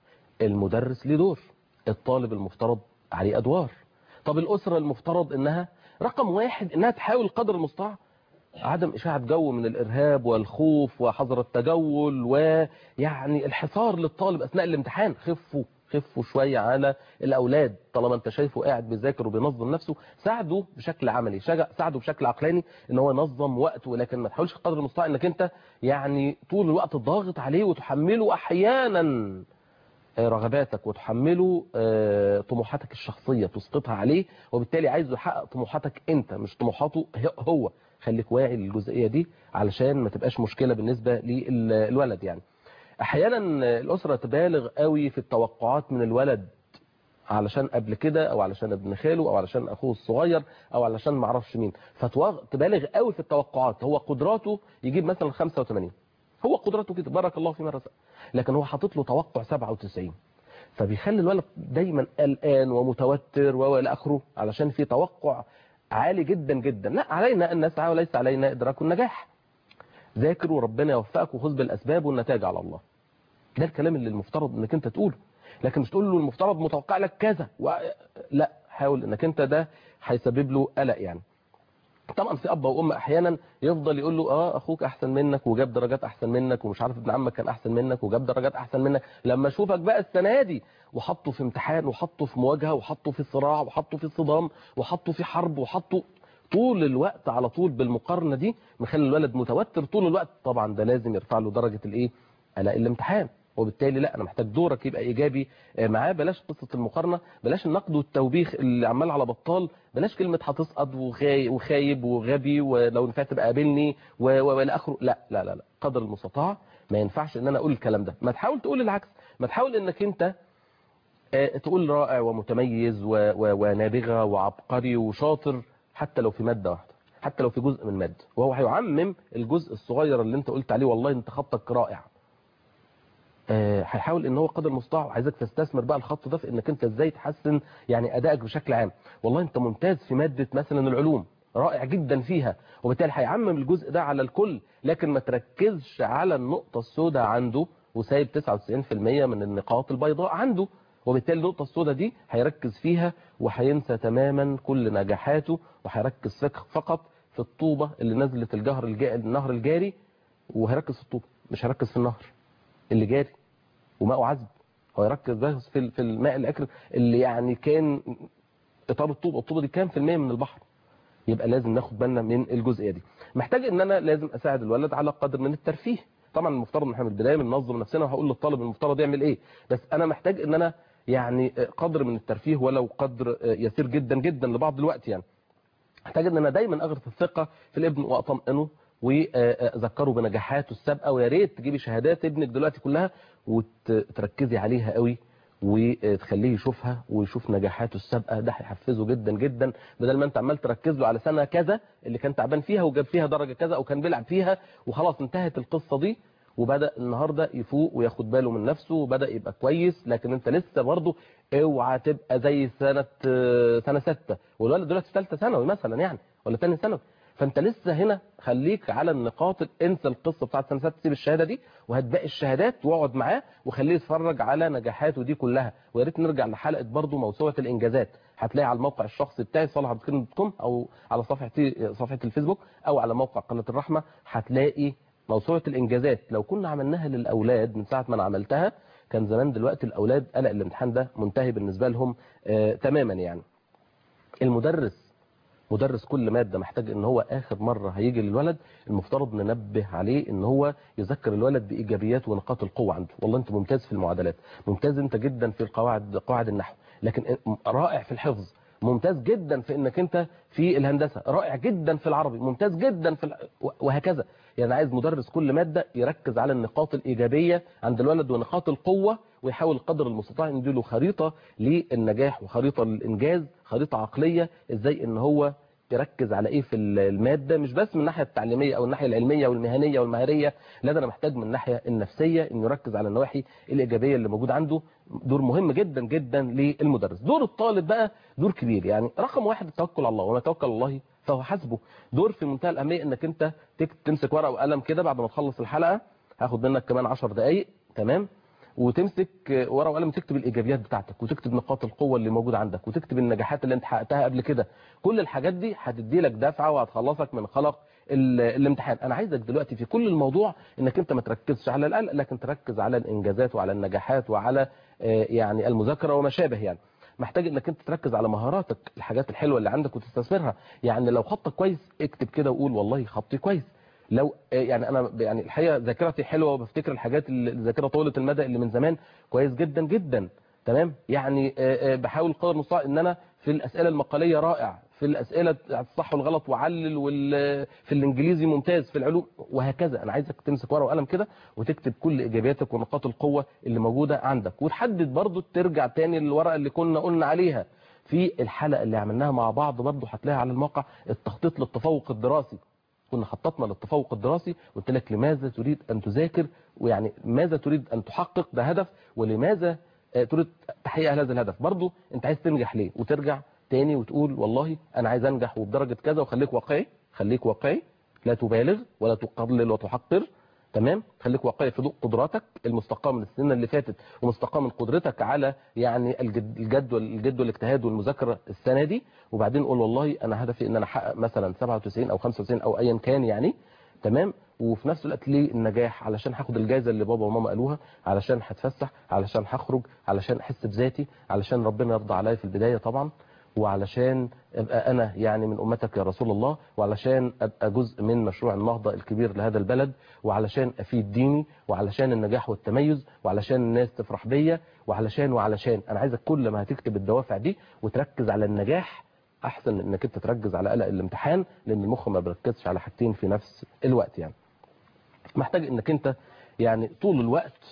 المدرس ليه دور، الطالب المفترض عليه ادوار. طب الاسره المفترض انها رقم واحد انها تحاول قدر المستطاع عدم اشاعه جو من الارهاب والخوف وحظر التجول ويعني الحصار للطالب اثناء الامتحان. خفوا شويه على الاولاد، طالما انت شايفه قاعد بيذاكر وبينظم نفسه ساعده بشكل عملي، ساعده بشكل عقلاني ان هو ينظم وقته، لكن ما تحاولش قدر المستطاع انك انت يعني طول الوقت ضاغط عليه وتحمله احيانا رغباتك وتحمله طموحاتك الشخصيه تسقطها عليه، وبالتالي عايزه يحقق طموحاتك انت مش طموحاته هو. خليك واعي للجزئيه دي علشان ما تبقاش مشكله بالنسبه للولد. يعني احيانا الاسره تبالغ قوي في التوقعات من الولد علشان قبل كده او علشان ابن خاله او علشان اخوه الصغير او علشان ما اعرفش مين، فتبالغ قوي في التوقعات. هو قدراته يجيب مثلا 85، هو قدراته كده بارك الله فيما رزق، لكن هو حاطط له توقع 97، فبيخلي الولد دايما قلقان ومتوتر والى اخره علشان في توقع عالي جدا جدا. لا، علينا ان نسعى وليس علينا ادراك النجاح. ذاكر وربنا يوفقك وخذ بالاسباب والنتائج على الله. ده الكلام اللي المفترض انك انت تقوله، لكن مش تقول له المفترض متوقع لك كذا لا، حاول انك انت ده هيسبب له قلق. يعني طبعا في اب وام احيانا يفضل يقول له اخوك احسن منك وجاب درجات احسن منك، ومش عارف ابن عمك كان احسن منك وجاب درجات احسن منك، لما اشوفك بقى السنه دي وحطه في امتحان وحطه في مواجهه وحطه في صراع وحطه في صدام وحطه في حرب وحطه طول الوقت على طول بالمقارنه دي، مخلي الولد متوتر طول الوقت. طبعا ده لازم يرفع له درجه الايه؟ قلق الامتحان. وبالتالي لا، انا محتاج دورك يبقى ايجابي معاه. بلاش قصه المقارنه، بلاش النقد والتوبيخ اللي عمال على بطال، بلاش كلمه هتسقط وخايب وغبي ولو نفعت تبقى قابلني والى اخره. لا لا لا لا، قدر المستطاع ما ينفعش ان انا اقول الكلام ده. ما تحاول تقول العكس، ما تحاول انك انت تقول رائع ومتميز ونابغه وعبقري وشاطر، حتى لو في ماده واحده، حتى لو في جزء من ماده، وهو هيعمم الجزء الصغير اللي انت قلت عليه والله انت خطك رائع. هيحاول ان هو قدر المستطاع، وعايزك تستثمر بقى الخط ده في انك انت ازاي تحسن يعني ادائك بشكل عام. والله انت ممتاز في ماده مثلا العلوم، رائع جدا فيها، وبالتالي هيعمم الجزء ده على الكل، لكن ما تركزش على النقطه السوداء عنده وسايب 99% من النقاط البيضاء عنده، وبالتالي النقطه السوداء دي هيركز فيها وهينسى تماما كل نجاحاته، وهيركز فقط في الطوبه اللي نزلت النهر الجاري، وهيركز في الطوبه مش هيركز في النهر اللي جاري وماءه عذب. هو يركز بس في الماء الاكل اللي يعني كان اطار الطوبه دي كام في المية من البحر. يبقى لازم ناخد بالنا من الجزئيه دي. محتاج ان انا لازم اساعد الولد على قدر من الترفيه. طبعا المفترض ان احنا من البدايه بننظم نفسنا، وهقول للطالب المفترض يعمل ايه، بس انا محتاج ان انا يعني قدر من الترفيه ولو قدر يسير جدا جدا لبعض الوقت. يعني محتاج ان انا دايما اغرس الثقه في الابن واطمئنه وذكره بنجاحاته السابقه، ويا ريت تجيبي شهادات ابنك دلوقتي كلها وتركزي عليها قوي وتخليه يشوفها ويشوف نجاحاته السابقه. ده هيحفزه جدا جدا، بدل ما انت عمال تركز له على سنه كذا اللي كان تعبان فيها وجاب فيها درجه كذا او كان بيلعب فيها وخلاص انتهت القصه دي، وبدا النهارده يفوق وياخد باله من نفسه وبدا يبقى كويس، لكن انت لسه برضه اوعى تبقى زي سنه 6 والولد دلوقتي في ثالثه ثانوي مثلا يعني ولا ثاني ثانوي، فانت لسه هنا خليك على النقاط. انسى القصه بتاعت سنه 6، سيب الشهاده دي وهات باقي الشهادات واقعد معاه وخليه يتفرج على نجاحاته دي كلها. ويا ريت نرجع لحلقه برضه موسوعه الانجازات، هتلاقي على الموقع الشخصي بتاعي صالحعبدالكريم.com او على صفحه الفيسبوك او على موقع قناه الرحمه، هتلاقي موسوعه الانجازات. لو كنا عملناها للاولاد من ساعه ما انا عملتها كان زمان دلوقتي الاولاد قلق الامتحان ده منتهي بالنسبه لهم تماما. يعني مدرس كل مادة محتاج ان هو اخر مرة هيجي للولد المفترض ننبه عليه ان هو يذكر الولد بايجابيات ونقاط القوة عنده. والله انت ممتاز في المعادلات، ممتاز انت جدا في قواعد النحو، لكن رائع في الحفظ، ممتاز جدا في انك انت في الهندسه، رائع جدا في العربي، ممتاز جدا في وهكذا. يعني عايز مدرس كل ماده يركز على النقاط الايجابيه عند الولد ونقاط القوه، ويحاول قدر المستطاع ان يديله خريطه للنجاح وخريطه للانجاز، خريطه عقليه ازاي ان هو يركز على ايه في الماده، مش بس من الناحيه التعليميه او الناحيه العلميه والمهنيه والمهاريه، لا ده انا محتاج من الناحيه النفسيه انه يركز على النواحي الايجابيه اللي موجود عنده. دور مهم جدا جدا للمدرس. دور الطالب بقى دور كبير. يعني رقم واحد التوكل على الله، وما توكل على الله فهو حسبه. دور في منتهى الاهميه انك انت تمسك ورقه وقلم كده بعد ما تخلص الحلقه، هاخد منك كمان 10 دقائق تمام، وتمسك ورقه وقلم وتكتب الايجابيات بتاعتك، وتكتب نقاط القوه اللي موجوده عندك، وتكتب النجاحات اللي انت حققتها قبل كده. كل الحاجات دي هتدي لك دفعه وهتخلصك من قلق الامتحان. انا عايزك دلوقتي في كل الموضوع انك انت ما تركزش على القلق، لكن تركز على الانجازات وعلى النجاحات وعلى يعني المذاكره وما شابه. يعني محتاج انك انت تركز على مهاراتك، الحاجات الحلوه اللي عندك وتستثمرها. يعني لو خطك كويس اكتب كده وقول والله خطي كويس. لو يعني انا يعني الحقيقه ذاكرتي حلوه وبفتكر الحاجات الذاكره طويله المدى اللي من زمان كويس جدا جدا تمام. يعني بحاول قدر المستطاع ان انا في الاسئله المقاليه رائع، في الاسئله الصح والغلط وعلل، في الانجليزي ممتاز، في العلوم وهكذا. انا عايزك تمسك ورقه وقلم كده وتكتب كل ايجابياتك ونقاط القوه اللي موجوده عندك، وتحدد برضو ترجع تاني للورقه اللي كنا قلنا عليها في الحلقه اللي عملناها مع بعض، برضو هتلاقيها على الموقع، التخطيط للتفوق الدراسي. كنا خططنا للتفوق الدراسي وقلت لك لماذا تريد أن تذاكر، ويعني ماذا تريد أن تحقق ده هدف، ولماذا تريد تحقيق هذا الهدف. برضو أنت عايز تنجح ليه، وترجع تاني وتقول والله أنا عايز أنجح وبدرجة كذا. وخليك واقعي، خليك واقعي، لا تبالغ ولا تقلل وتحقر تمام. خليك واقعي في ضوء قدراتك المستقاه من السنه اللي فاتت، ومستقاه من قدرتك على يعني الجد والاجتهاد والمذاكره السنه دي. وبعدين قول والله انا هدفي ان انا احقق مثلا 97 او 95 او ايا كان يعني تمام. وفي نفس الوقت ليه النجاح؟ علشان هاخد الجائزه اللي بابا وماما قالوها، علشان هتفسح، علشان هخرج، علشان احس بذاتي، علشان ربنا يرضى عليا في البدايه طبعا، وعلشان ابقى انا يعني من امتك يا رسول الله، وعلشان ابقى جزء من مشروع النهضه الكبير لهذا البلد، وعلشان افيد ديني، وعلشان النجاح والتميز، وعلشان الناس تفرح بيا، وعلشان انا عايزك كل ما هتكتب الدوافع دي وتركز على النجاح احسن من انك انت تركز على قلق الامتحان، لان المخ ما بيركزش على حاجتين في نفس الوقت. يعني محتاج انك انت يعني طول الوقت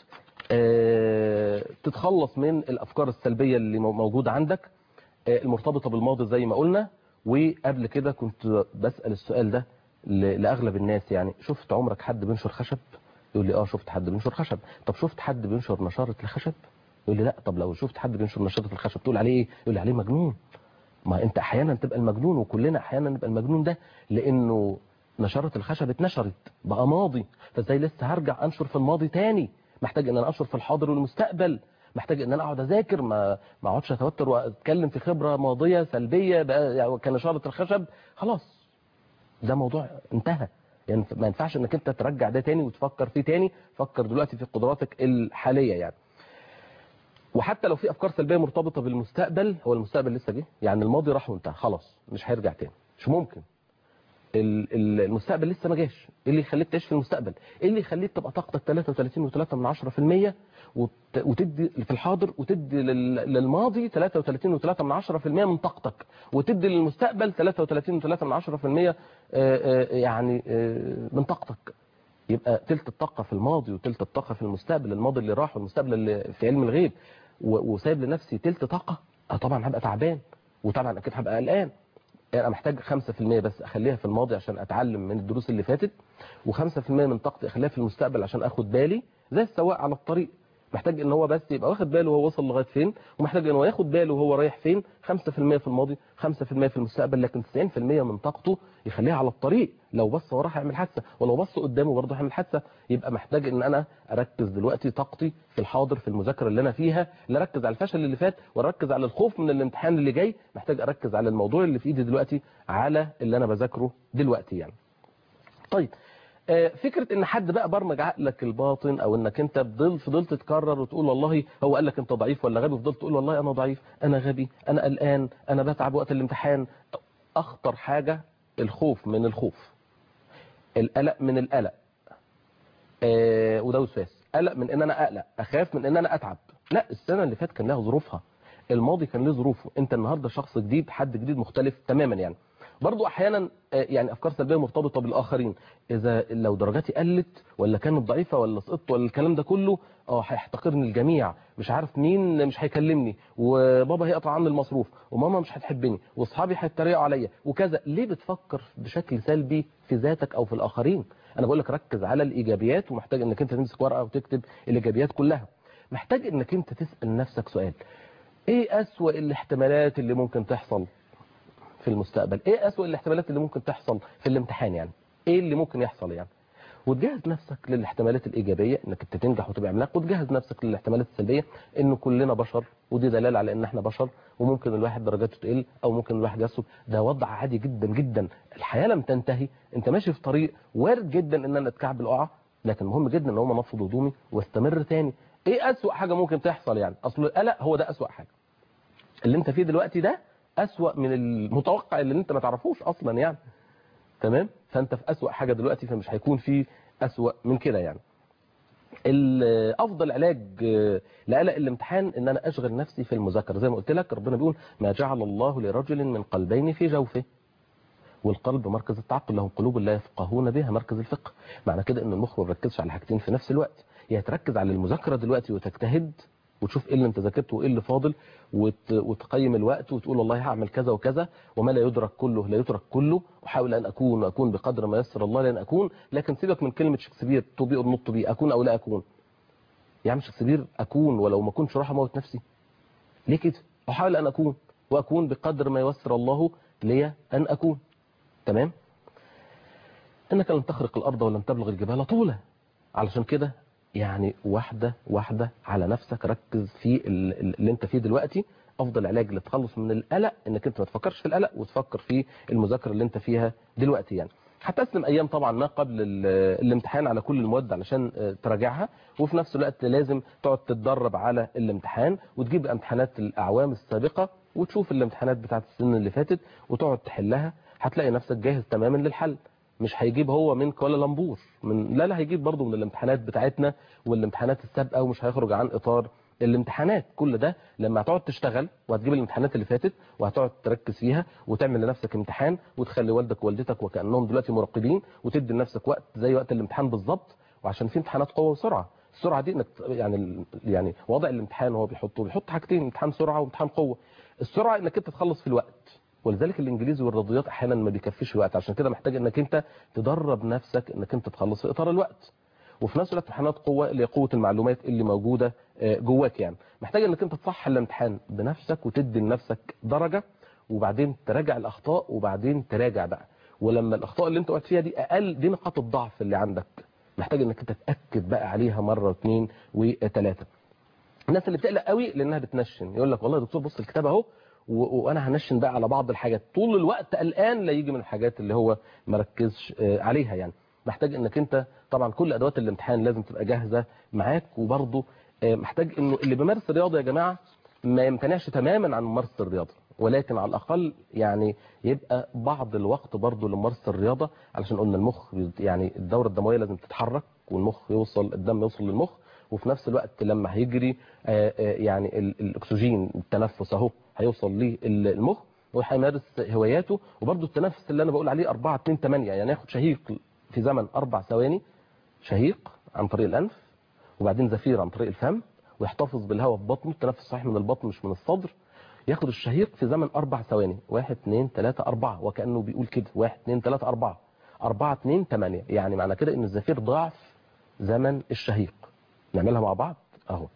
تتخلص من الافكار السلبيه اللي موجوده عندك المرتبطه بالماضي زي ما قلنا. وقبل كده كنت بسال السؤال ده لاغلب الناس، يعني شفت عمرك حد بينشر خشب؟ يقول لي شفت حد بينشر خشب. طب شفت حد بينشر نشاره الخشب؟ يقول لي لا. طب لو شفت حد بينشر نشاره الخشب تقول عليه ايه؟ يقول لي عليه مجنون. ما انت احيانا تبقى المجنون، وكلنا احيانا نبقى المجنون ده، لانه نشاره الخشب اتنشرت بقى ماضي، فازاي لسه هرجع انشر في الماضي تاني؟ محتاج ان انا انشر في الحاضر والمستقبل، محتاج ان انا اقعد اذاكر، ما اقعدش اتوتر واتكلم في خبره ماضيه سلبيه بقى يعني كنشاره الخشب. خلاص ده موضوع انتهى. يعني ما ينفعش انك انت ترجع ده تاني وتفكر فيه تاني. فكر دلوقتي في قدراتك الحاليه يعني. وحتى لو في افكار سلبيه مرتبطه بالمستقبل، هو المستقبل لسه جه، يعني الماضي راح وانتهى خلاص مش هيرجع تاني، مش ممكن. المستقبل لسه ما جاش. ايه اللي يخليك تعيش في المستقبل؟ ايه اللي يخليك تبقى طاقتك 33.3% وتدي في الحاضر، وتدي للماضي 33.3% من طاقتك، وتدي للمستقبل 33.3% يعني من طاقتك؟ يبقى تلت الطاقه في الماضي وتلت الطاقه في المستقبل، الماضي اللي راح والمستقبل اللي في علم الغيب، وسايب لنفسي تلت طاقه. طبعا هبقى تعبان، وطبعا اكيد هبقى قلقان. انا محتاج 5% بس اخليها في الماضي عشان اتعلم من الدروس اللي فاتت، و5% من طاقتي اخليها في المستقبل عشان اخد بالي، زي السواق على الطريق. محتاج ان هو بس يبقى واخد باله وهو وصل لغايه فين، ومحتاج ان هو ياخد باله وهو رايح فين. 5% في الماضي، 5% في المستقبل، لكن 90% من طاقته يخليها على الطريق. لو بص وراه هيعمل حادثه، ولو بص قدامه برضه هيعمل حادثه. يبقى محتاج ان انا اركز دلوقتي طاقتي في الحاضر، في المذاكره اللي انا فيها، لا اركز على الفشل اللي فات واركز على الخوف من الامتحان اللي جاي. محتاج اركز على الموضوع اللي في ايدي دلوقتي، على اللي انا بذاكره دلوقتي يعني. طيب فكرة ان حد بقى برمج عقلك الباطن، او انك انت فضلت تكرر وتقول والله هو قال لك انت ضعيف ولا غبي، وفضلت تقول والله انا ضعيف، انا غبي، انا قلقان، انا بتعب وقت الامتحان. اخطر حاجة الخوف من الخوف، القلق من القلق، وده وسواس. قلق من ان انا اقلق، اخاف من ان انا اتعب. لا، السنة اللي فاتت كان لها ظروفها. الماضي كان له ظروفه، انت النهارده شخص جديد، حد جديد مختلف تماما يعني. برضو احيانا يعني افكار سلبيه مرتبطه بالاخرين، اذا لو درجاتي قلت ولا كانت ضعيفه ولا سقطت ولا الكلام ده كله، هيحتقرني الجميع، مش عارف مين مش هيكلمني، وبابا هيقطع عني المصروف، وماما مش هتحبني، واصحابي هيتريقوا عليا وكذا. ليه بتفكر بشكل سلبي في ذاتك او في الاخرين؟ انا بقول لك ركز على الايجابيات، ومحتاج انك انت تمسك ورقه وتكتب الايجابيات كلها. محتاج انك انت تسال نفسك سؤال: ايه اسوأ الاحتمالات اللي ممكن تحصل في المستقبل؟ ايه اسوأ الاحتمالات اللي ممكن تحصل في الامتحان يعني؟ ايه اللي ممكن يحصل يعني؟ وتجهز نفسك للاحتمالات الايجابيه انك انت تنجح وتبقى عملاق، وتجهز نفسك للاحتمالات السلبيه انه كلنا بشر، ودي دلاله على ان احنا بشر، وممكن الواحد درجاته تقل او ممكن الواحد يسقط. ده وضع عادي جدا جدا. الحياه لم تنتهي، انت ماشي في طريق وارد جدا ان انا اتكعبل اقع، لكن مهم جدا ان هم نفض هدومي واستمر تاني. ايه اسوأ حاجه ممكن تحصل يعني؟ اصل القلق هو ده اسوأ حاجه. اللي انت فيه دلوقتي ده اسوأ من المتوقع اللي انت ما تعرفوش اصلا يعني. تمام؟ فانت في اسوأ حاجه دلوقتي، فمش هيكون في اسوأ من كده يعني. افضل علاج لقلق الامتحان ان انا اشغل نفسي في المذاكره. زي ما قلت لك ربنا بيقول: ما جعل الله لرجل من قلبين في جوفه. والقلب مركز التعقل، لهم قلوب لا يفقهون بها مركز الفقه. معنى كده ان المخ ما بيركزش على حاجتين في نفس الوقت، يا تركز على المذاكره دلوقتي وتجتهد وتشوف ايه اللي انت ذاكرته وايه اللي فاضل، وتقيم الوقت وتقول والله هعمل كذا وكذا، وما لا يدرك كله لا يترك كله، وحاول ان اكون واكون بقدر ما يسر الله لان اكون. لكن سيبك من كلمه شكسبير تو بي اور نوت تو بي، اكون او لا اكون. يا عم شكسبير اكون ولو ما كنتش راح اموت نفسي ليه كده؟ احاول ان اكون واكون بقدر ما يسر الله لي ان اكون. تمام؟ انك لن تخرق الارض ولن تبلغ الجبال طولا. علشان كده يعني واحدة واحدة على نفسك، ركز في اللي انت فيه دلوقتي. افضل علاج للتخلص من القلق انك انت ما تفكرش في القلق وتفكر في المذاكرة اللي انت فيها دلوقتي يعني. هتقسم ايام طبعا ما قبل الامتحان على كل المواد علشان تراجعها، وفي نفس الوقت لازم تقعد تتدرب على الامتحان وتجيب امتحانات الاعوام السابقة وتشوف الامتحانات بتاعت السنين اللي فاتت وتقعد تحلها. هتلاقي نفسك جاهز تماما للحل. مش هيجيب هو من كوالالمبور، لا هيجيب برضه من الامتحانات بتاعتنا والامتحانات السابقه، ومش هيخرج عن اطار الامتحانات. كل ده لما هتقعد تشتغل وهتجيب الامتحانات اللي فاتت وهتقعد تركز فيها وتعمل لنفسك امتحان وتخلي والدك ووالدتك وكانهم دلوقتي مراقبين، وتدي لنفسك وقت زي وقت الامتحان بالظبط. وعشان في امتحانات قوه وسرعه، السرعه دي انك يعني وضع الامتحان هو بيحط حاجتين: امتحان سرعه وامتحان قوه. السرعه انك انت تخلص في الوقت، ولذلك الانجليزي والرياضيات احيانا ما بيكفيش الوقت. عشان كده محتاج انك انت تدرب نفسك انك انت تخلص في اطار الوقت. وفي نفس الوقت امتحانات قوه اللي هي قوه المعلومات اللي موجوده جواك يعني. محتاج انك انت تصحح الامتحان بنفسك وتدي لنفسك درجه، وبعدين تراجع الاخطاء، وبعدين تراجع بقى. ولما الاخطاء اللي انت وقعت فيها دي اقل، دي نقاط الضعف اللي عندك، محتاج انك انت تتاكد بقى عليها مره واثنين وثلاثه. الناس اللي بتقلق قوي لانها بتنشن، يقول لك والله يا دكتور بص الكتاب اهو وانا هنشن بقى على بعض الحاجات، طول الوقت قلقان لا يجي من الحاجات اللي هو مركزش عليها يعني. محتاج انك انت طبعا كل ادوات الامتحان لازم تبقى جاهزه معاك. وبرضه محتاج انه اللي بيمارس الرياضه يا جماعه ما يمتنعش تماما عن ممارسه الرياضه، ولكن على الاقل يعني يبقى بعض الوقت برضه لممارسه الرياضه، علشان قلنا المخ يعني الدوره الدمويه لازم تتحرك، والمخ الدم يوصل للمخ، وفي نفس الوقت لما هيجري يعني الاكسجين التنفس اهو هيوصل للمخ وهيمارس هواياته. وبرده التنفس اللي انا بقول عليه 4-2-8، يعني ياخد شهيق في زمن 4 ثواني، شهيق عن طريق الانف، وبعدين زفير عن طريق الفم، ويحتفظ بالهواء في بطنه، التنفس صحيح من البطن مش من الصدر. ياخد الشهيق في زمن 4 ثواني، 1-2-3-4، وكانه بيقول كده 1-2-3-4 4-2-8، يعني معنى كده ان الزفير ضعف زمن الشهيق. نعملها مع بعض اهو.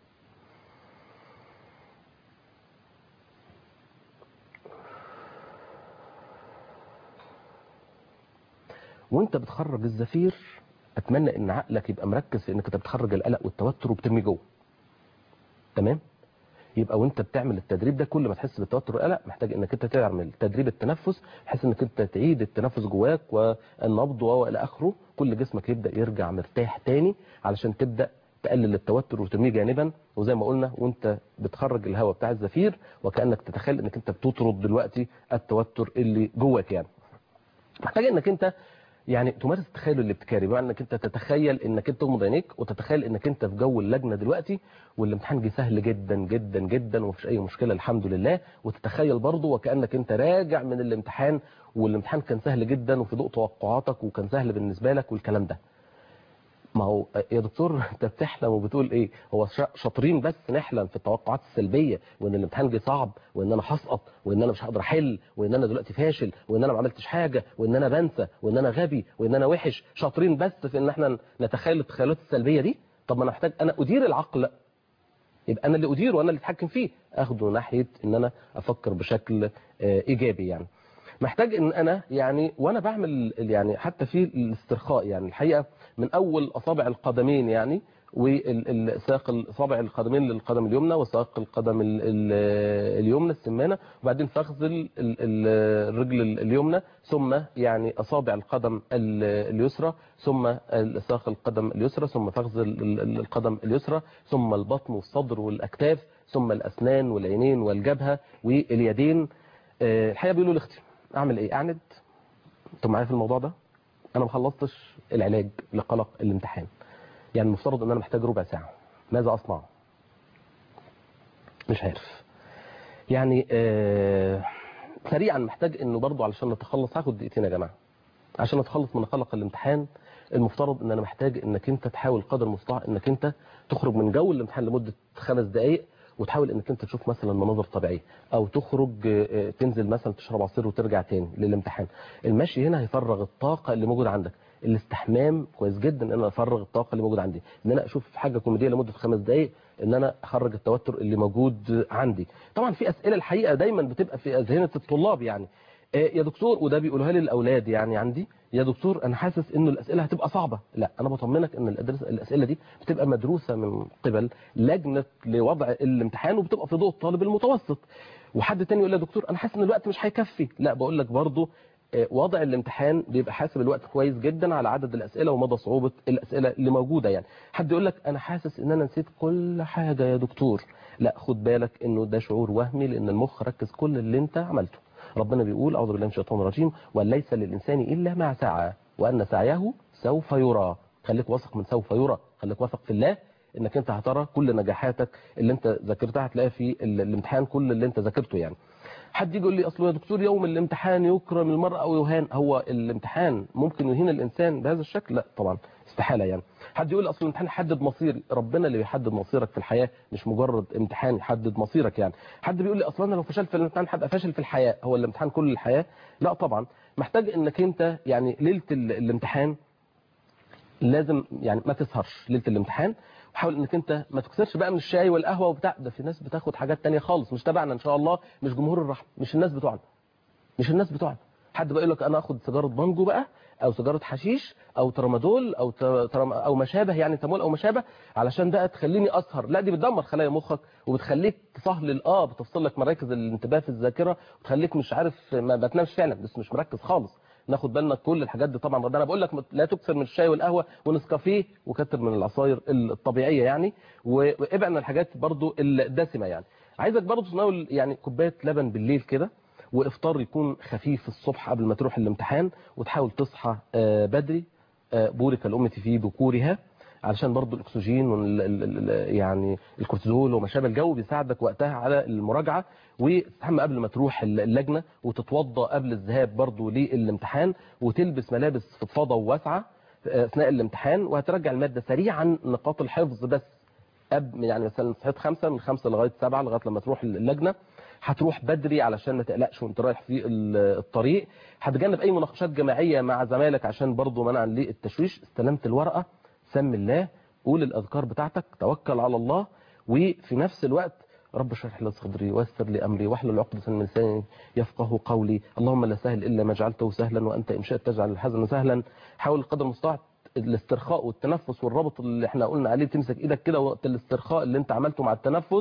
وانت بتخرج الزفير اتمنى ان عقلك يبقى مركز في انك انت بتخرج القلق والتوتر وبترمي جوه. تمام؟ يبقى وانت بتعمل التدريب ده كل ما تحس بالتوتر والقلق محتاج انك انت تعمل تدريب التنفس، بحيث انك انت تعيد التنفس جواك والنبض والى اخره، كل جسمك يبدا يرجع مرتاح تاني علشان تبدا تقلل التوتر وترميه جانبا. وزي ما قلنا وانت بتخرج الهواء بتاع الزفير وكانك تتخيل انك انت بتطرد دلوقتي التوتر اللي جواك يعني. محتاج انك انت يعني تمارس التخيل الابتكاري، بمعنى انك انت تتخيل انك انت تغمض عينيك وتتخيل انك انت في جو اللجنه دلوقتي والامتحان جه سهل جدا جدا جدا ومفيش اي مشكله الحمد لله، وتتخيل برضه وكانك انت راجع من الامتحان والامتحان كان سهل جدا وفي ضوء توقعاتك وكان سهل بالنسبه لك والكلام ده. ما هو يا دكتور انت بتحلم وبتقول ايه؟ هو شاطرين بس نحلم في التوقعات السلبيه وان الامتحان جه صعب وان انا هسقط وان انا مش هقدر احل وان انا دلوقتي فاشل وان انا ما عملتش حاجه وان انا بنسى وان انا غبي وان انا وحش، شاطرين بس في ان احنا نتخيل التخيلات السلبيه دي؟ طب ما انا محتاج انا ادير العقل، يبقى انا اللي اديره وانا اللي اتحكم فيه، اخده ناحيه ان انا افكر بشكل ايجابي. يعني محتاج ان انا يعني وانا بعمل يعني حتى في الاسترخاء يعني الحقيقه من اول اصابع القدمين يعني والساق الاصابع القدمين للقدم اليمنى وساق القدم اليمنى السمانه، وبعدين فخذ الرجل اليمنى، ثم يعني اصابع القدم اليسرى، ثم ساق القدم اليسرى، ثم فخذ القدم اليسرى، ثم البطن والصدر والاكتاف، ثم الاسنان والعينين والجبهه واليدين. الحقيقه بيقولوا لاختي اعمل ايه؟ اعند؟ انتوا معايا في الموضوع ده؟ انا ما خلصتش العلاج لقلق الامتحان، يعني المفترض ان انا محتاج ربع ساعه، ماذا اصنع؟ مش عارف يعني. سريعا محتاج انه برضو علشان نتخلص، هاخد دقيقتين يا جماعه عشان نتخلص من قلق الامتحان. المفترض ان انا محتاج انك انت تحاول قدر المستطاع انك انت تخرج من جو الامتحان لمده 5 دقائق وتحاول انك انت تشوف مثلا مناظر طبيعيه، او تخرج تنزل مثلا تشرب عصير وترجع تاني للامتحان. المشي هنا هيفرغ الطاقه اللي موجوده عندك. الاستحمام كويس جدا ان انا افرغ الطاقه اللي موجوده عندي، ان انا اشوف حاجه كوميديه لمده 5 دقائق ان انا اخرج التوتر اللي موجود عندي. طبعا في اسئله الحقيقه دايما بتبقى في اذهنه الطلاب يعني يا دكتور، وده بيقولوها لي الاولاد يعني عندي، يا دكتور انا حاسس انه الاسئله هتبقى صعبه. لا، انا بطمنك ان الاسئله دي بتبقى مدروسه من قبل لجنه لوضع الامتحان وبتبقى في ضوء الطالب المتوسط. وحد تاني يقول لي يا دكتور انا حاسس ان الوقت مش هيكفي. لا، بقول لك برضه وضع الامتحان بيبقى حاسب الوقت كويس جدا على عدد الاسئله ومدى صعوبه الاسئله اللي موجوده. يعني حد يقول لك انا حاسس ان انا نسيت كل حاجه يا دكتور. لا، خد بالك انه ده شعور وهمي، لان المخ ركز كل اللي انت عملته. ربنا بيقول اعوذ بالله من الشيطان الرجيم وليس للانسان الا ما سعى وان سعيه سوف يرى. خليك واثق من سوف يرى، خليك واثق في الله انك انت هترى كل نجاحاتك اللي انت ذاكرتها، هتلاقيها في الامتحان كل اللي انت ذاكرته. يعني حد يقول لي اصله يا دكتور يوم الامتحان يكرم المرء او يهان. هو الامتحان ممكن يهين الانسان بهذا الشكل؟ لا طبعا، استحاله يعني. حد يقول اصل الامتحان يحدد مصيري. ربنا اللي بيحدد مصيرك في الحياه، مش مجرد امتحان يحدد مصيرك يعني. حد بيقول لي اصلا انا لو فشلت في الامتحان هبقى فاشل في الحياه. هو الامتحان كل الحياه؟ لا طبعا. محتاج انك انت يعني ليله الامتحان لازم يعني ما تسهرش ليله الامتحان، وحاول انك انت ما تكسرش بقى من الشاي والقهوه وبتاع ده. في ناس بتاخد حاجات تانية خالص مش تبعنا ان شاء الله، مش جمهور الرحمه، مش الناس بتوعنا. حد بقى يقول لك انا اخد سيجاره بانجو بقى او سيجاره حشيش او ترامادول او ما شابه، يعني تمول او ما شابه، علشان بقى تخليني اسهر. لا، دي بتدمر خلايا مخك وبتخليك تسهل بتفصل لك مراكز الانتباه في الذاكره وتخليك مش عارف ما بتنامش فعلا، بس مش مركز خالص. ناخد بالنا كل الحاجات دي طبعا. انا بقول لك لا تكثر من الشاي والقهوه ونسكافيه وكتر من العصاير الطبيعيه يعني، وابعد عن الحاجات برضو الدسمه. يعني عايزك برضو تناول يعني كوبايه لبن بالليل كده، وافطار يكون خفيف الصبح قبل ما تروح الامتحان، وتحاول تصحى بدري. بورك الأمة في بكورها، علشان برضو الاكسجين يعني الكورتيزول وما شابه الجو بيساعدك وقتها على المراجعه. وتستحمى قبل ما تروح اللجنه، وتتوضا قبل الذهاب برضو للامتحان، وتلبس ملابس فضفاضه وواسعه اثناء الامتحان، وهترجع الماده سريعا. نقاط الحفظ بس يعني مثلا صحيت 5 من 5 لغايه 7 لغايه لما تروح اللجنه. هتروح بدري علشان ما تقلقش وانت رايح في الطريق. هتجنب اي مناقشات جماعيه مع زمايلك عشان برضو منعا للتشويش. استلمت الورقه، سم الله، قول الاذكار بتاعتك، توكل على الله، وفي نفس الوقت رب اشرح لي صدري ويسر لي امري واحلل عقدة من لساني يفقهوا قولي. اللهم لا سهل الا ما جعلته سهلا وانت ان شئت تجعل الحزن سهلا. حاول قدر المستطاع الاسترخاء والتنفس والربط اللي احنا قلنا عليه، تمسك ايدك كده وقت الاسترخاء اللي انت عملته مع التنفس،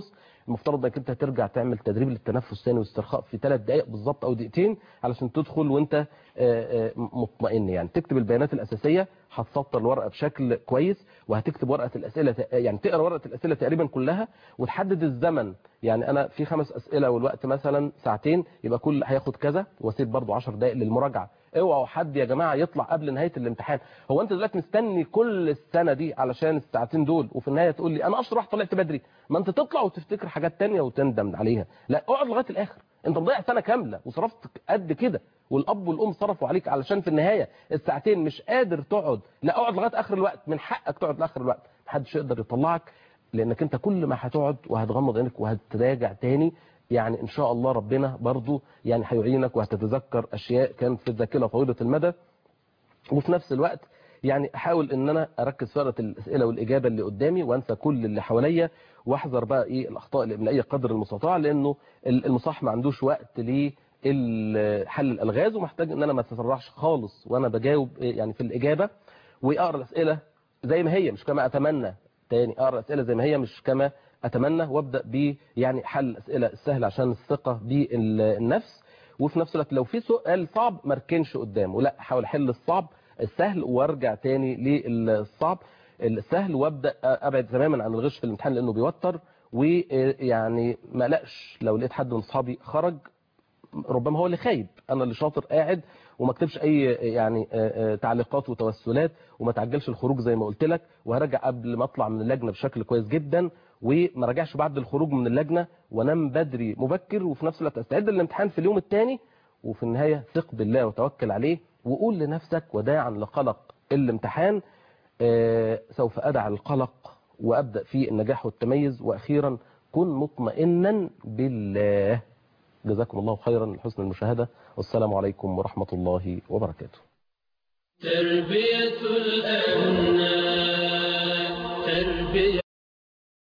المفترض انك انت ترجع تعمل تدريب للتنفس ثاني واسترخاء في 3 دقائق بالظبط او دقيقتين علشان تدخل وانت مطمئن. يعني تكتب البيانات الاساسيه، هتسطر الورقه بشكل كويس، وهتكتب ورقه الاسئله، يعني تقرا ورقه الاسئله تقريبا كلها، وتحدد الزمن. يعني انا في 5 اسئله والوقت مثلا ساعتين، يبقى كل هياخد كذا، واسيب برضو 10 دقائق للمراجعه. اوعوا حد يا جماعه يطلع قبل نهايه الامتحان. هو انت دلوقتي مستني كل السنه دي علشان الساعتين دول، وفي النهايه تقول لي انا اشرح طلعت بدري؟ ما انت تطلع وتفتكر حاجات تانية وتندم عليها. لا، اقعد لغايه الاخر. انت مضيع سنه كامله وصرفت قد كده، والاب والام صرفوا عليك علشان في النهايه الساعتين مش قادر تقعد. لا، اقعد لغايه اخر الوقت، من حقك تقعد لاخر الوقت، محدش يقدر يطلعك، لانك انت كل ما هتقعد وهتغمض عينك وهتراجع تاني، يعني ان شاء الله ربنا برضو يعني هيعينك، وهتتذكر اشياء كانت في الذاكره طويله المدى. وفي نفس الوقت يعني احاول ان انا اركز في ورقه الاسئله والاجابه اللي قدامي، وانسى كل اللي حواليا، واحذر بقى ايه الاخطاء الاملائيه قدر المستطاع، لانه المصحح ما عندوش وقت لحل الالغاز، ومحتاج ان انا ما اتسرعش خالص وانا بجاوب يعني في الاجابه، واقرا الاسئله زي ما هي مش كما اتمنى. تاني، اقرا الاسئله زي ما هي مش كما اتمنى، وابدا ب يعني حل الاسئله السهله عشان الثقه بالنفس. وفي نفس الوقت لو في سؤال صعب ما اركنش قدامه، لا، احاول احل الصعب السهل وارجع تاني للصعب السهل، وابدا ابعد تماما عن الغش في الامتحان لانه بيوتر. ويعني ما اقلقش لو لقيت حد من اصحابي خرج، ربما هو اللي خايب، انا اللي شاطر قاعد وما اكتبش اي يعني تعليقات وتوسلات، وما تعجلش الخروج زي ما قلت لك، وهرجع قبل ما اطلع من اللجنه بشكل كويس جدا، وما راجعش بعد الخروج من اللجنه، وانام بدري مبكر، وفي نفس الوقت استعد للامتحان في اليوم الثاني. وفي النهايه ثق بالله وتوكل عليه، وقول لنفسك وداعا لقلق الامتحان سوف ادع القلق وابدا في النجاح والتميز. واخيرا كن مطمئنا بالله. جزاكم الله خيرا لحسن المشاهده، والسلام عليكم ورحمه الله وبركاته.
تربية الأبناء تربية